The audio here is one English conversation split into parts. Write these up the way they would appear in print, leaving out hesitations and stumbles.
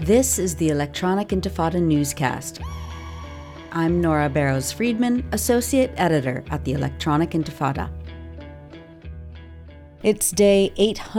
This is the Electronic Intifada newscast. I'm Nora Barrows-Friedman, Associate Editor at the Electronic Intifada. It's day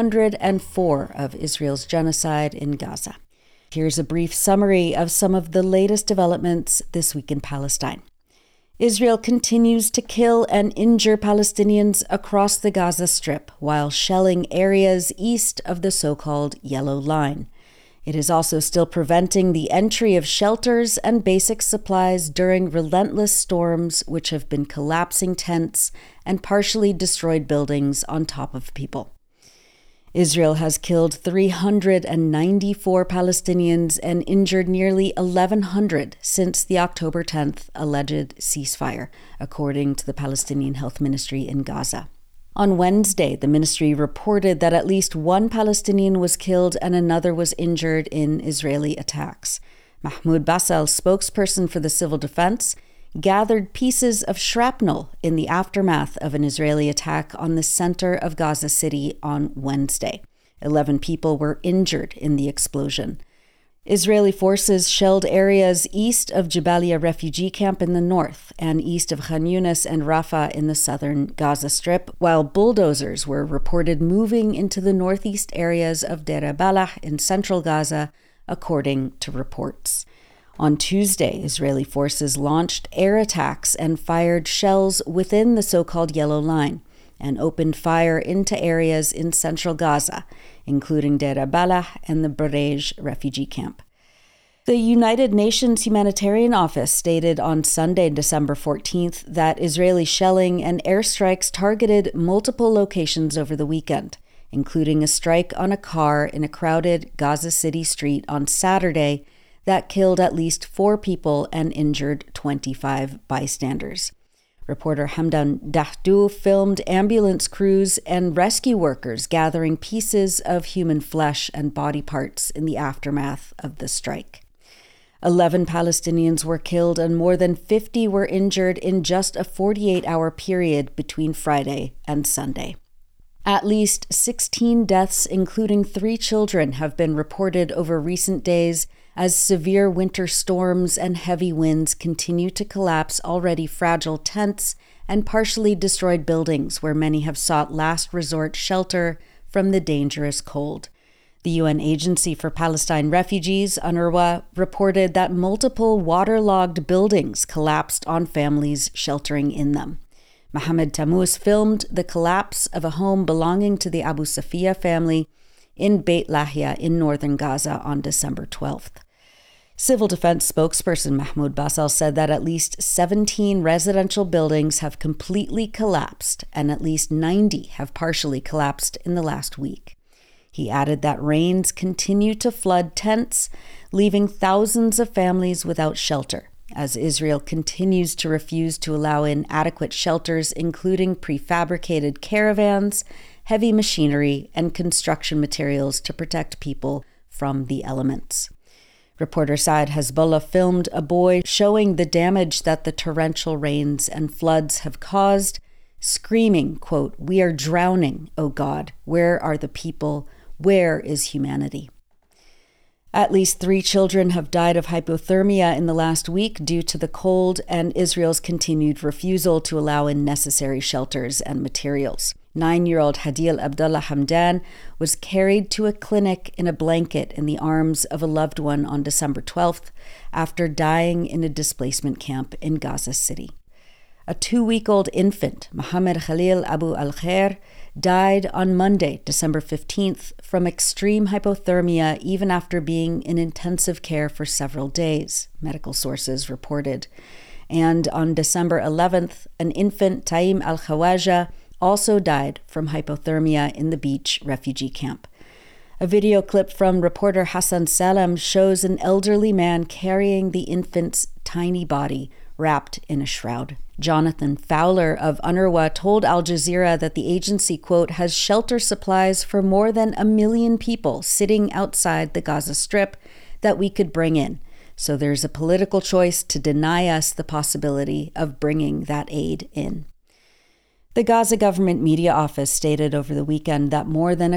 804 of Israel's genocide in Gaza. Here's a brief summary of some of the latest developments this week in Palestine. Israel continues to kill and injure Palestinians across the Gaza Strip while shelling areas east of the so-called Yellow Line. It is also still preventing the entry of shelters and basic supplies during relentless storms which have been collapsing tents and partially destroyed buildings on top of people. Israel has killed 394 Palestinians and injured nearly 1,100 since the October 10th alleged ceasefire, according to the Palestinian Health Ministry in Gaza. On Wednesday, the ministry reported that at least one Palestinian was killed and another was injured in Israeli attacks. Mahmoud Basal, spokesperson for the civil defense, gathered pieces of shrapnel in the aftermath of an Israeli attack on the center of Gaza City on Wednesday. 11 people were injured in the explosion. Israeli forces shelled areas east of Jabalia refugee camp in the north and east of Khan Yunis and Rafah in the southern Gaza Strip, while bulldozers were reported moving into the northeast areas of Deir Balah in central Gaza, according to reports. On Tuesday, Israeli forces launched air attacks and fired shells within the so-called Yellow Line and opened fire into areas in central Gaza, including Deir Balah and the Barej refugee camp. The United Nations Humanitarian Office stated on Sunday, December 14th, that Israeli shelling and airstrikes targeted multiple locations over the weekend, including a strike on a car in a crowded Gaza City street on Saturday that killed at least 4 people and injured 25 bystanders. Reporter Hamdan Dahdu filmed ambulance crews and rescue workers gathering pieces of human flesh and body parts in the aftermath of the strike. 11 Palestinians were killed and more than 50 were injured in just a 48-hour period between Friday and Sunday. At least 16 deaths, including 3 children, have been reported over recent days as severe winter storms and heavy winds continue to collapse already fragile tents and partially destroyed buildings where many have sought last resort shelter from the dangerous cold. The UN Agency for Palestine Refugees, UNRWA, reported that multiple waterlogged buildings collapsed on families sheltering in them. Mohamed Tammuz filmed the collapse of a home belonging to the Abu Safiya family in Beit Lahia in northern Gaza on December 12th. Civil defense spokesperson Mahmoud Basal said that at least 17 residential buildings have completely collapsed and at least 90 have partially collapsed in the last week. He added that rains continue to flood tents, leaving thousands of families without shelter, as Israel continues to refuse to allow in adequate shelters, including prefabricated caravans, heavy machinery, and construction materials to protect people from the elements. Reporter Saad Hezbollah filmed a boy showing the damage that the torrential rains and floods have caused, screaming, quote, "We are drowning, O God. Where are the people? Where is humanity?" At least 3 children have died of hypothermia in the last week due to the cold and Israel's continued refusal to allow in necessary shelters and materials. 9-year-old Hadil Abdullah Hamdan was carried to a clinic in a blanket in the arms of a loved one on December 12th after dying in a displacement camp in Gaza City. A 2-week-old infant, Mohammed Khalil Abu Al-Khair, died on Monday, December 15th, from extreme hypothermia even after being in intensive care for several days, medical sources reported. And on December 11th, an infant, Taim Al-Khawaja, also died from hypothermia in the beach refugee camp. A video clip from reporter Hassan Salem shows an elderly man carrying the infant's tiny body wrapped in a shroud. Jonathan Fowler of UNRWA told Al Jazeera that the agency, quote, has shelter supplies for more than 1 million people sitting outside the Gaza Strip that we could bring in. So there's a political choice to deny us the possibility of bringing that aid in. The Gaza government media office stated over the weekend that more than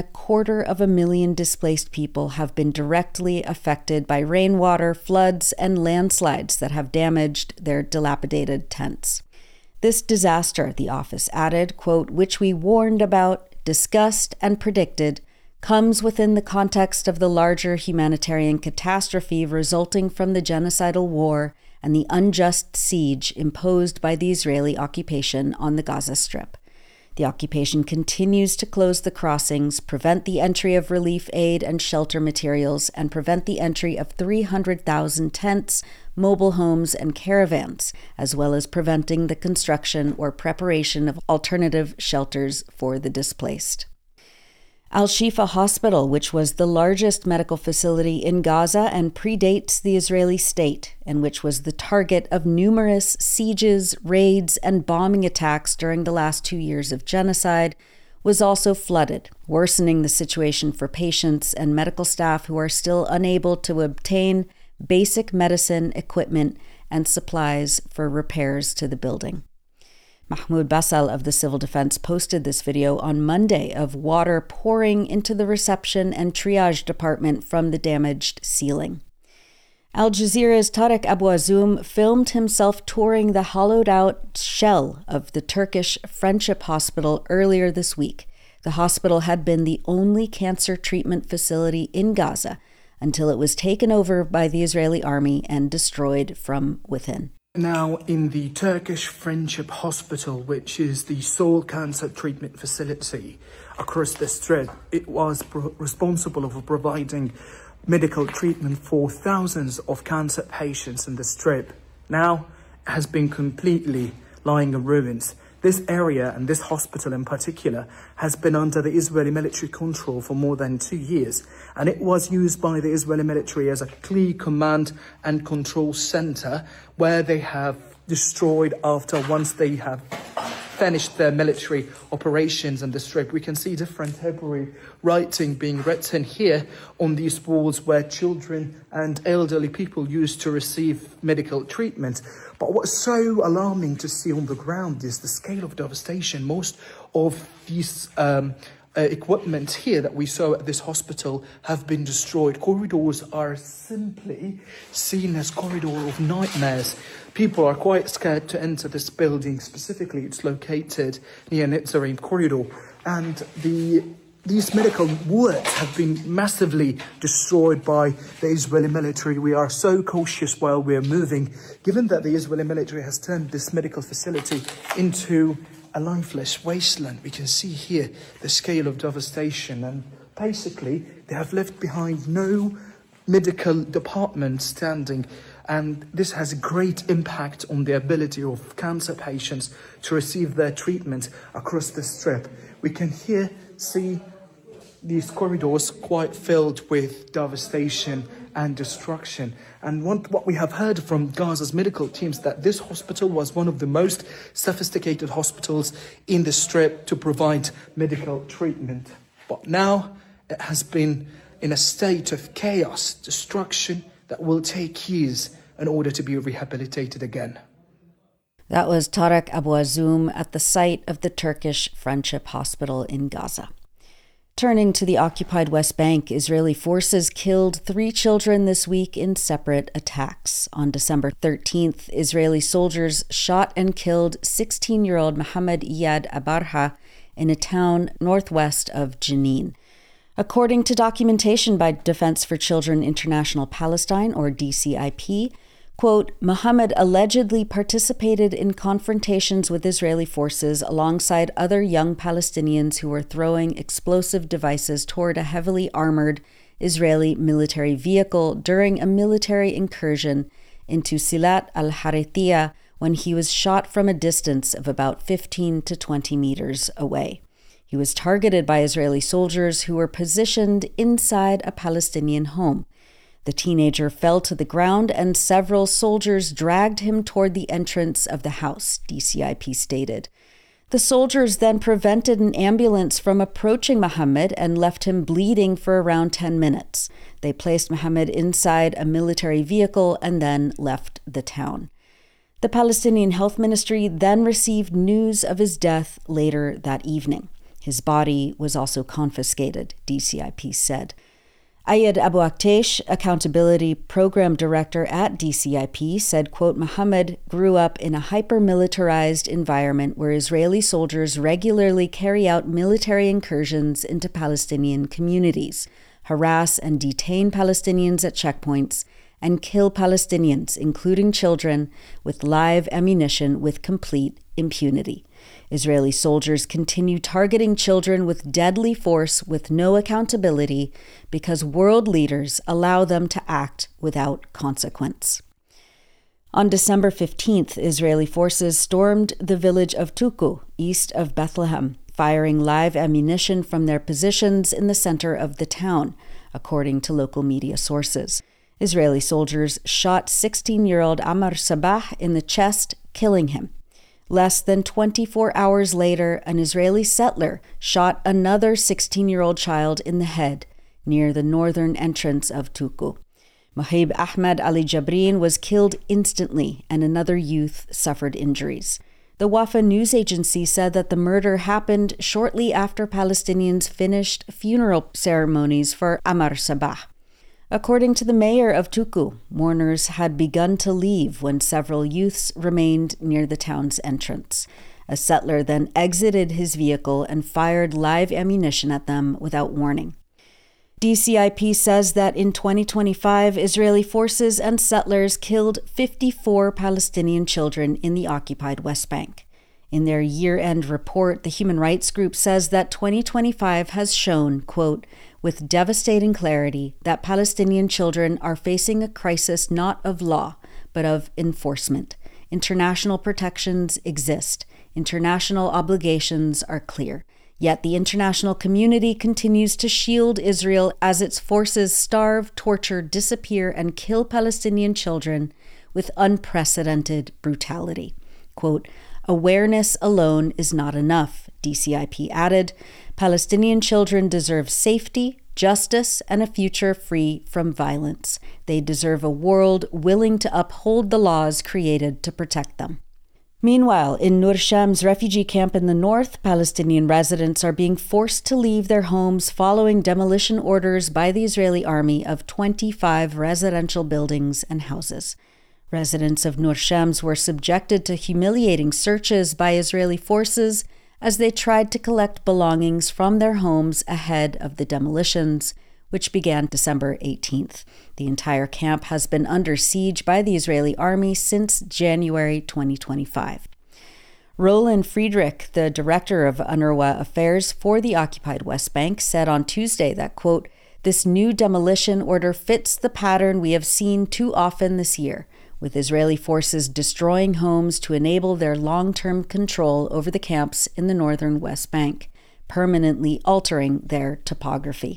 250,000 displaced people have been directly affected by rainwater, floods, and landslides that have damaged their dilapidated tents. This disaster, the office added, quote, which we warned about, discussed, and predicted, comes within the context of the larger humanitarian catastrophe resulting from the genocidal war and the unjust siege imposed by the Israeli occupation on the Gaza Strip. The occupation continues to close the crossings, prevent the entry of relief aid and shelter materials, and prevent the entry of 300,000 tents, mobile homes, and caravans, as well as preventing the construction or preparation of alternative shelters for the displaced. Al-Shifa Hospital, which was the largest medical facility in Gaza and predates the Israeli state, and which was the target of numerous sieges, raids, and bombing attacks during the last 2 years of genocide, was also flooded, worsening the situation for patients and medical staff who are still unable to obtain basic medicine, equipment, and supplies for repairs to the building. Mahmoud Basal of the Civil Defense posted this video on Monday of water pouring into the reception and triage department from the damaged ceiling. Al Jazeera's Tarek Abu Azoum filmed himself touring the hollowed-out shell of the Turkish Friendship Hospital earlier this week. The hospital had been the only cancer treatment facility in Gaza until it was taken over by the Israeli army and destroyed from within. Now, in the Turkish Friendship Hospital, which is the sole cancer treatment facility across the Strip, it was responsible for providing medical treatment for thousands of cancer patients in the Strip. Now, it has been completely lying in ruins. This area, and this hospital in particular, has been under the Israeli military control for more than 2 years, and it was used by the Israeli military as a key command and control center where they have destroyed once they have finished their military operations in the Strip. We can see different Hebrew writing being written here on these walls where children and elderly people used to receive medical treatment. But what's so alarming to see on the ground is the scale of devastation. Most of these equipment here that we saw at this hospital have been destroyed. Corridors are simply seen as corridor of nightmares. People are quite scared to enter this building. Specifically, it's located near Netzarim corridor, and these medical wards have been massively destroyed by the Israeli military. We are so cautious while we're moving, given that the Israeli military has turned this medical facility into a lifeless wasteland. We can see here the scale of devastation, and basically they have left behind no medical department standing, and this has a great impact on the ability of cancer patients to receive their treatment across the Strip. We can here see these corridors quite filled with devastation and destruction. And what we have heard from Gaza's medical teams, that this hospital was one of the most sophisticated hospitals in the Strip to provide medical treatment. But now it has been in a state of chaos, destruction that will take years in order to be rehabilitated again. That was Tarek Abu Azoum at the site of the Turkish Friendship Hospital in Gaza. Turning to the occupied West Bank, Israeli forces killed 3 children this week in separate attacks. On December 13th, Israeli soldiers shot and killed 16-year-old Mohammed Iyad Abarha in a town northwest of Jenin. According to documentation by Defense for Children International Palestine, or DCIP, quote, Mohammed allegedly participated in confrontations with Israeli forces alongside other young Palestinians who were throwing explosive devices toward a heavily armored Israeli military vehicle during a military incursion into Silat al-Harithiyah when he was shot from a distance of about 15 to 20 meters away. He was targeted by Israeli soldiers who were positioned inside a Palestinian home. The teenager fell to the ground and several soldiers dragged him toward the entrance of the house, DCIP stated. The soldiers then prevented an ambulance from approaching Mohammed and left him bleeding for around 10 minutes. They placed Mohammed inside a military vehicle and then left the town. The Palestinian Health Ministry then received news of his death later that evening. His body was also confiscated, DCIP said. Ayed Abu Aktesh, Accountability Program Director at DCIP, said, quote, Mohammed grew up in a hyper-militarized environment where Israeli soldiers regularly carry out military incursions into Palestinian communities, harass and detain Palestinians at checkpoints, and kill Palestinians, including children, with live ammunition with complete impunity. Israeli soldiers continue targeting children with deadly force with no accountability because world leaders allow them to act without consequence. On December 15th, Israeli forces stormed the village of Tuku, east of Bethlehem, firing live ammunition from their positions in the center of the town, according to local media sources. Israeli soldiers shot 16-year-old Amar Sabah in the chest, killing him. Less than 24 hours later, an Israeli settler shot another 16-year-old child in the head near the northern entrance of Tuku. Mohib Ahmed Ali Jabrin was killed instantly, and another youth suffered injuries. The Wafa news agency said that the murder happened shortly after Palestinians finished funeral ceremonies for Amar Sabah. According to the mayor of Tuku, mourners had begun to leave when several youths remained near the town's entrance. A settler then exited his vehicle and fired live ammunition at them without warning. DCIP says that in 2025, Israeli forces and settlers killed 54 Palestinian children in the occupied West Bank. In their year-end report, the human rights group says that 2025 has shown, quote, with devastating clarity that Palestinian children are facing a crisis not of law, but of enforcement. International protections exist. International obligations are clear. Yet the international community continues to shield Israel as its forces starve, torture, disappear, and kill Palestinian children with unprecedented brutality. Quote, awareness alone is not enough, DCIP added. Palestinian children deserve safety, justice, and a future free from violence. They deserve a world willing to uphold the laws created to protect them. Meanwhile, in Nur Shams refugee camp in the north, Palestinian residents are being forced to leave their homes following demolition orders by the Israeli army of 25 residential buildings and houses. Residents of Nur Shams were subjected to humiliating searches by Israeli forces as they tried to collect belongings from their homes ahead of the demolitions, which began December 18th. The entire camp has been under siege by the Israeli army since January 2025. Roland Friedrich, the director of UNRWA Affairs for the occupied West Bank, said on Tuesday that, quote, this new demolition order fits the pattern we have seen too often this year, with Israeli forces destroying homes to enable their long-term control over the camps in the northern West Bank, permanently altering their topography.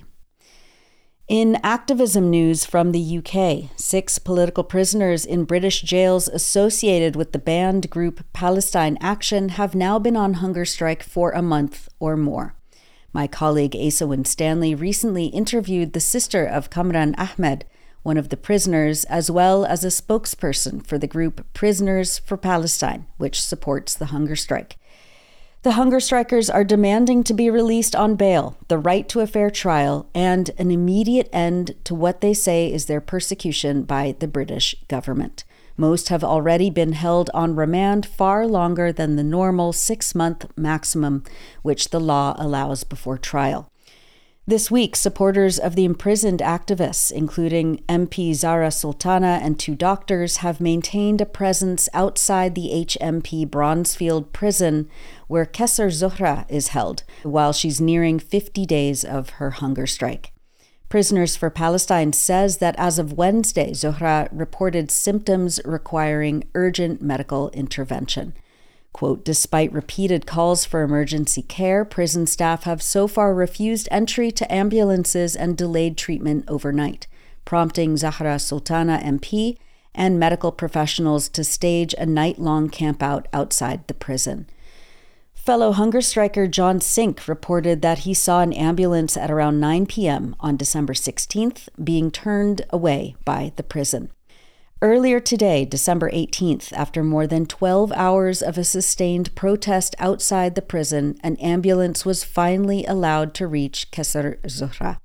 In activism news from the UK, 6 political prisoners in British jails associated with the banned group Palestine Action have now been on hunger strike for a month or more. My colleague Asa Winstanley recently interviewed the sister of Kamran Ahmed, one of the prisoners, as well as a spokesperson for the group Prisoners for Palestine, which supports the hunger strike. The hunger strikers are demanding to be released on bail, the right to a fair trial, and an immediate end to what they say is their persecution by the British government. Most have already been held on remand far longer than the normal 6-month maximum, which the law allows before trial. This week, supporters of the imprisoned activists, including MP Zahra Sultana and 2 doctors, have maintained a presence outside the HMP Bronzefield prison, where Kesser Zohra is held, while she's nearing 50 days of her hunger strike. Prisoners for Palestine says that as of Wednesday, Zohra reported symptoms requiring urgent medical intervention. Quote, despite repeated calls for emergency care, prison staff have so far refused entry to ambulances and delayed treatment overnight, prompting Zahra Sultana MP and medical professionals to stage a night-long campout outside the prison. Fellow hunger striker John Sink reported that he saw an ambulance at around 9 p.m. on December 16th being turned away by the prison. Earlier today, December 18th, after more than 12 hours of a sustained protest outside the prison, an ambulance was finally allowed to reach Qasr Zohra.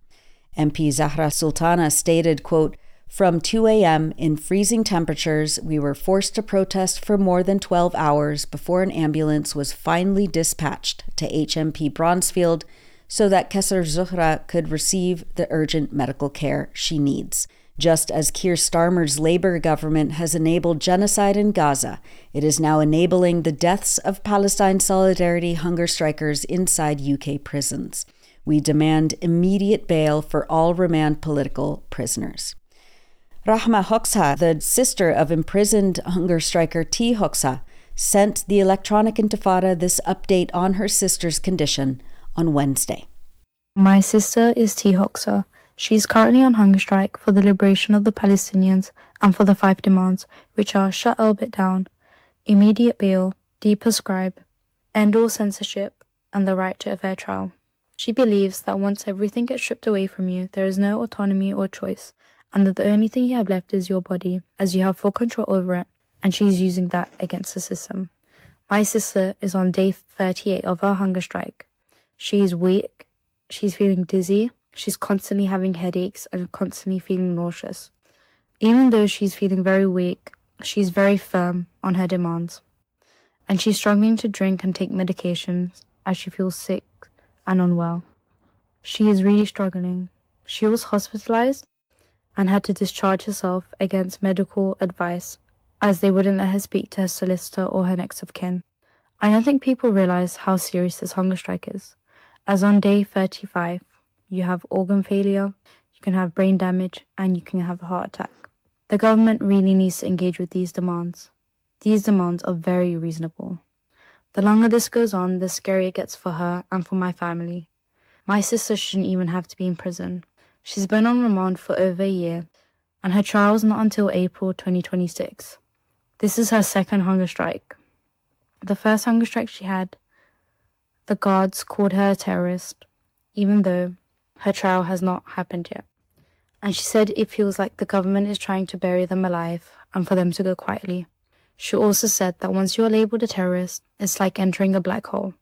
MP Zahra Sultana stated, quote, "From 2 a.m. in freezing temperatures, we were forced to protest for more than 12 hours before an ambulance was finally dispatched to HMP Bronzefield so that Qasr Zohra could receive the urgent medical care she needs. Just as Keir Starmer's Labour government has enabled genocide in Gaza, it is now enabling the deaths of Palestine Solidarity hunger strikers inside UK prisons. We demand immediate bail for all remand political prisoners." Rahma Hoxha, the sister of imprisoned hunger striker T. Hoxha, sent the Electronic Intifada this update on her sister's condition on Wednesday. My sister is T. Hoxha. She is currently on hunger strike for the liberation of the Palestinians and for the 5 demands, which are shut Elbit down, immediate bail, deprescribe, end all censorship, and the right to a fair trial. She believes that once everything gets stripped away from you, there is no autonomy or choice, and that the only thing you have left is your body, as you have full control over it, and she's using that against the system. My sister is on day 38 of her hunger strike. She is weak, she's feeling dizzy, she's constantly having headaches and constantly feeling nauseous. Even though she's feeling very weak, she's very firm on her demands. And she's struggling to drink and take medications as she feels sick and unwell. She is really struggling. She was hospitalized and had to discharge herself against medical advice, as they wouldn't let her speak to her solicitor or her next of kin. I don't think people realize how serious this hunger strike is, as on day 35, you have organ failure, you can have brain damage, and you can have a heart attack. The government really needs to engage with these demands. These demands are very reasonable. The longer this goes on, the scarier it gets for her and for my family. My sister shouldn't even have to be in prison. She's been on remand for over a year, and her trial is not until April 2026. This is her second hunger strike. The first hunger strike she had, the guards called her a terrorist, even though her trial has not happened yet. And she said it feels like the government is trying to bury them alive and for them to go quietly. She also said that once you are labelled a terrorist, it's like entering a black hole,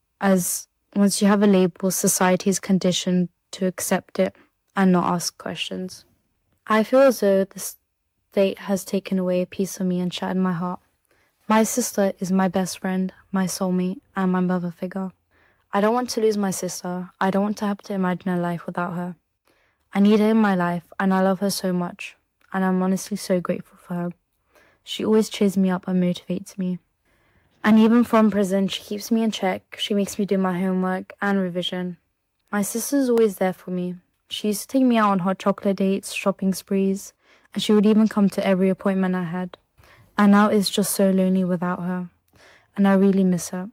as once you have a label, society is conditioned to accept it and not ask questions. I feel as though the state has taken away a piece of me and shattered my heart. My sister is my best friend, my soulmate, and my mother figure. I don't want to lose my sister. I don't want to have to imagine a life without her. I need her in my life, and I love her so much, and I'm honestly so grateful for her. She always cheers me up and motivates me. And even from prison, she keeps me in check. She makes me do my homework and revision. My sister's always there for me. She used to take me out on hot chocolate dates, shopping sprees, and she would even come to every appointment I had. And now it's just so lonely without her, and I really miss her.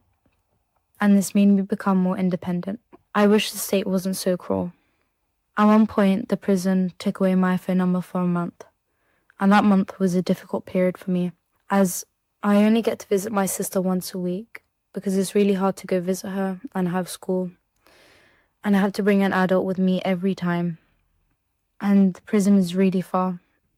And this made me become more independent. I wish the state wasn't so cruel. At one point, the prison took away my phone number for a month, and that month was a difficult period for me, as I only get to visit my sister once a week, because it's really hard to go visit her and have school, and I have to bring an adult with me every time, and the prison is really far.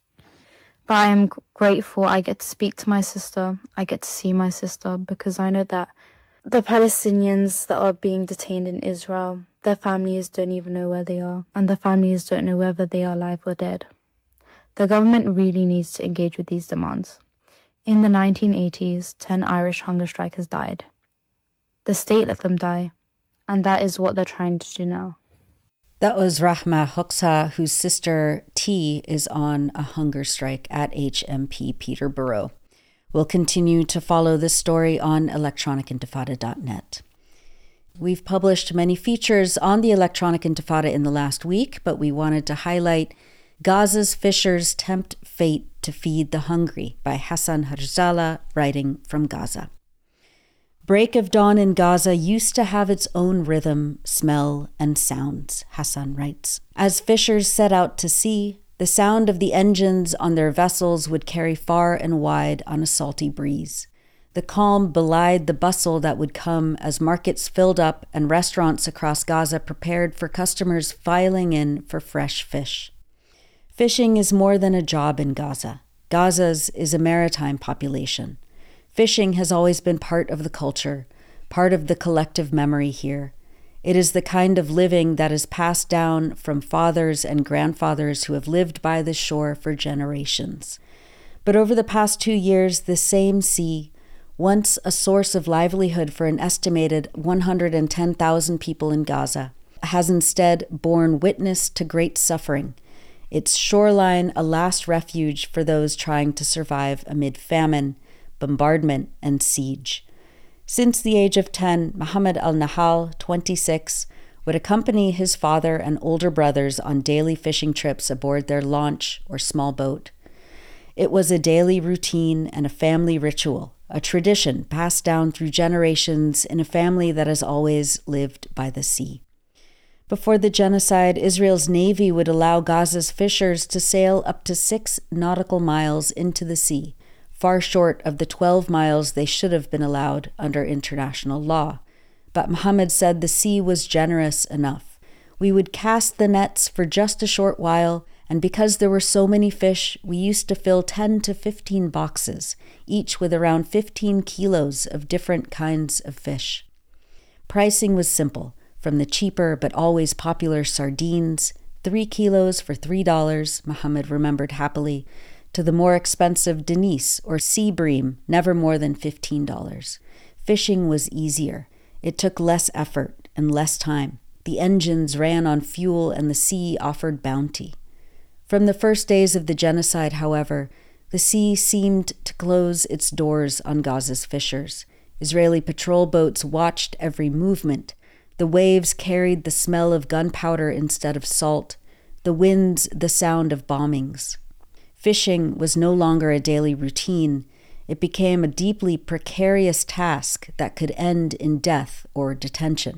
But I am grateful I get to speak to my sister, I get to see my sister, because I know that the Palestinians that are being detained in Israel, their families don't even know where they are, and their families don't know whether they are alive or dead. The government really needs to engage with these demands. In the 1980s, 10 Irish hunger strikers died. The state let them die, and that is what they're trying to do now. That was Rahma Hoxha, whose sister T is on a hunger strike at HMP Peterborough. We'll continue to follow this story on electronicintifada.net. We've published many features on the Electronic Intifada in the last week, but we wanted to highlight Gaza's Fishers Tempt Fate to Feed the Hungry by Hassan Harzala, writing from Gaza. Break of dawn in Gaza used to have its own rhythm, smell, and sounds, Hassan writes. As fishers set out to sea, the sound of the engines on their vessels would carry far and wide on a salty breeze. The calm belied the bustle that would come as markets filled up and restaurants across Gaza prepared for customers filing in for fresh fish. Fishing is more than a job in Gaza. Gaza's is a maritime population. Fishing has always been part of the culture, part of the collective memory here. It is the kind of living that is passed down from fathers and grandfathers who have lived by the shore for generations. But over the past 2 years, the same sea, once a source of livelihood for an estimated 110,000 people in Gaza, has instead borne witness to great suffering, its shoreline a last refuge for those trying to survive amid famine, bombardment, and siege. Since the age of 10, Mohammed al-Nahal, 26, would accompany his father and older brothers on daily fishing trips aboard their launch or small boat. It was a daily routine and a family ritual, a tradition passed down through generations in a family that has always lived by the sea. Before the genocide, Israel's Navy would allow Gaza's fishers to sail up to 6 nautical miles into the sea, far short of the 12 miles they should have been allowed under international law. But Mohammed said the sea was generous enough. We would cast the nets for just a short while, and because there were so many fish, we used to fill 10 to 15 boxes, each with around 15 kilos of different kinds of fish. Pricing was simple, from the cheaper but always popular sardines, 3 kilos for $3, Mohammed remembered happily, to the more expensive Denise or sea bream, never more than $15. Fishing was easier. It took less effort and less time. The engines ran on fuel and the sea offered bounty. From the first days of the genocide, however, the sea seemed to close its doors on Gaza's fishers. Israeli patrol boats watched every movement. The waves carried the smell of gunpowder instead of salt, the winds the sound of bombings. Fishing was no longer a daily routine. It became a deeply precarious task that could end in death or detention.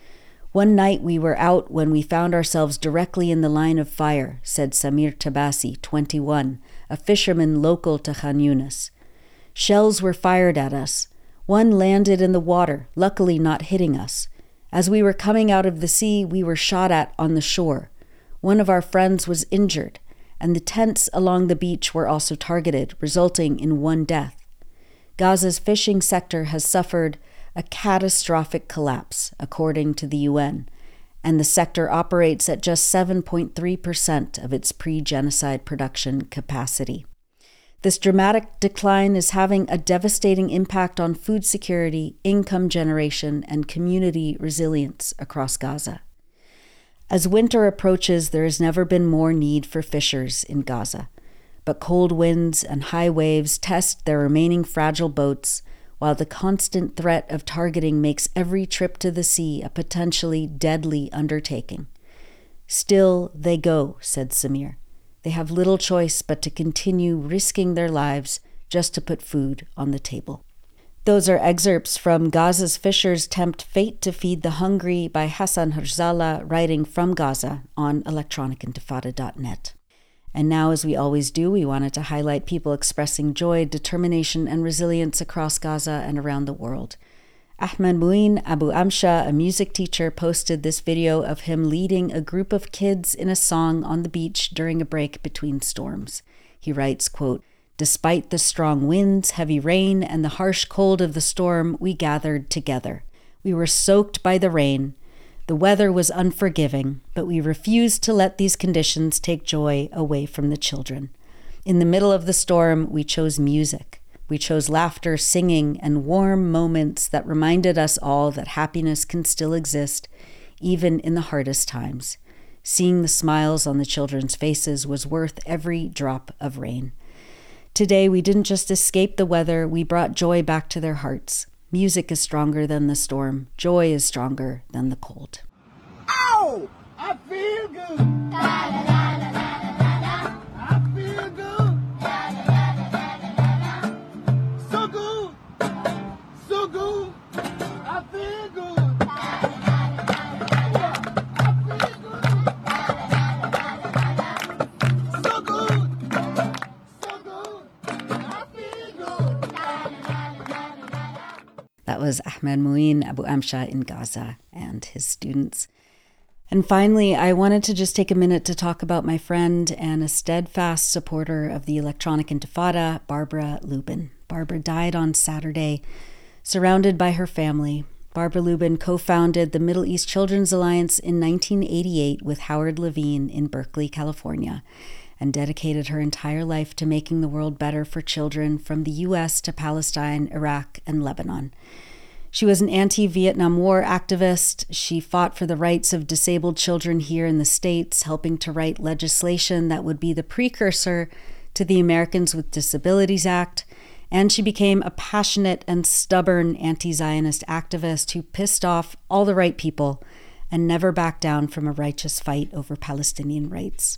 One night we were out when we found ourselves directly in the line of fire, said Samir Tabasi, 21, a fisherman local to Khan Yunis. Shells were fired at us. One landed in the water, luckily not hitting us. As we were coming out of the sea, we were shot at on the shore. One of our friends was injured, and the tents along the beach were also targeted, resulting in 1 death. Gaza's fishing sector has suffered a catastrophic collapse, according to the UN, and the sector operates at just 7.3% of its pre-genocide production capacity. This dramatic decline is having a devastating impact on food security, income generation, and community resilience across Gaza. As winter approaches, there has never been more need for fishers in Gaza, but cold winds and high waves test their remaining fragile boats, while the constant threat of targeting makes every trip to the sea a potentially deadly undertaking. Still they go, said Samir. They have little choice but to continue risking their lives just to put food on the table. Those are excerpts from Gaza's Fishers Tempt Fate to Feed the Hungry by Hassan Harzala, writing from Gaza on electronicintifada.net. And now, as we always do, we wanted to highlight people expressing joy, determination, and resilience across Gaza and around the world. Ahmed Mouin Abu Amsha, a music teacher, posted this video of him leading a group of kids in a song on the beach during a break between storms. He writes, quote, "Despite the strong winds, heavy rain, and the harsh cold of the storm, we gathered together. We were soaked by the rain. The weather was unforgiving, but we refused to let these conditions take joy away from the children. In the middle of the storm, we chose music. We chose laughter, singing, and warm moments that reminded us all that happiness can still exist, even in the hardest times. Seeing the smiles on the children's faces was worth every drop of rain. Today, we didn't just escape the weather, we brought joy back to their hearts. Music is stronger than the storm. Joy is stronger than the cold." Ow! I feel good. I feel good. So good. So good. I feel good. I feel good. So good. So good. I feel good. That was Ahmed Mouin Abu Amsha in Gaza and his students. And finally, I wanted to just take a minute to talk about my friend and a steadfast supporter of the Electronic Intifada, Barbara Lubin. Barbara died on Saturday, surrounded by her family. Barbara Lubin co-founded the Middle East Children's Alliance in 1988 with Howard Levine in Berkeley, California, and dedicated her entire life to making the world better for children from the U.S. to Palestine, Iraq, and Lebanon. She was an anti-Vietnam War activist. She fought for the rights of disabled children here in the States, helping to write legislation that would be the precursor to the Americans with Disabilities Act. And she became a passionate and stubborn anti-Zionist activist who pissed off all the right people and never backed down from a righteous fight over Palestinian rights.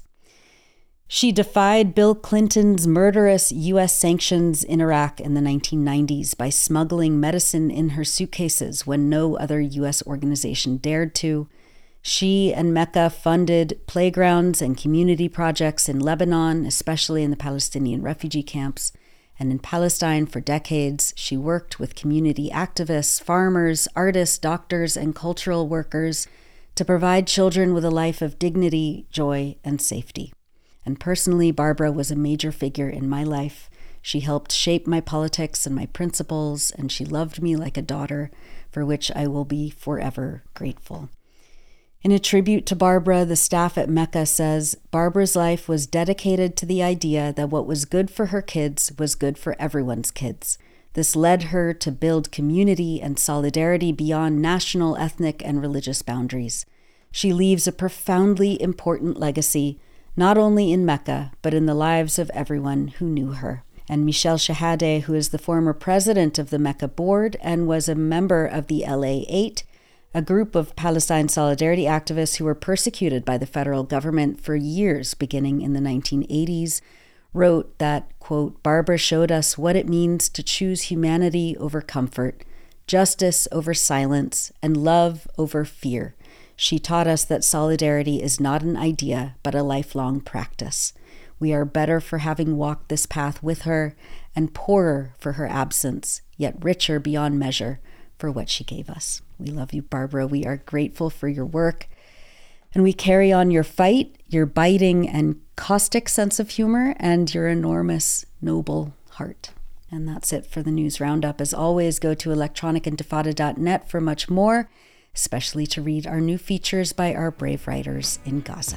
She defied Bill Clinton's murderous U.S. sanctions in Iraq in the 1990s by smuggling medicine in her suitcases when no other U.S. organization dared to. She and Mecca funded playgrounds and community projects in Lebanon, especially in the Palestinian refugee camps. And in Palestine for decades, she worked with community activists, farmers, artists, doctors, and cultural workers to provide children with a life of dignity, joy, and safety. And personally, Barbara was a major figure in my life. She helped shape my politics and my principles, and she loved me like a daughter, for which I will be forever grateful. In a tribute to Barbara, the staff at Mecca says, Barbara's life was dedicated to the idea that what was good for her kids was good for everyone's kids. This led her to build community and solidarity beyond national, ethnic, and religious boundaries. She leaves a profoundly important legacy, not only in Mecca, but in the lives of everyone who knew her. And Michel Shehadeh, who is the former president of the Mecca board and was a member of the LA 8, a group of Palestine solidarity activists who were persecuted by the federal government for years beginning in the 1980s, wrote that, quote, Barbara showed us what it means to choose humanity over comfort, justice over silence, and love over fear. She taught us that solidarity is not an idea, but a lifelong practice. We are better for having walked this path with her, and poorer for her absence, yet richer beyond measure for what she gave us. We love you, Barbara. We are grateful for your work, and we carry on your fight, your biting and caustic sense of humor, and your enormous, noble heart. And that's it for the News Roundup. As always, go to electronicintifada.net for much more, especially to read our new features by our brave writers in Gaza.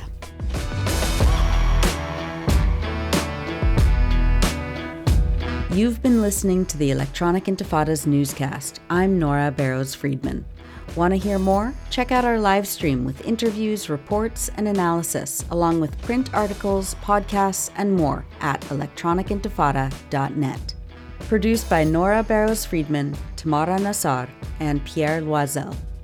You've been listening to the Electronic Intifada's newscast. I'm Nora Barrows-Friedman. Want to hear more? Check out our live stream with interviews, reports, and analysis, along with print articles, podcasts, and more at electronicintifada.net. Produced by Nora Barrows-Friedman, Tamara Nassar, and Pierre Loisel.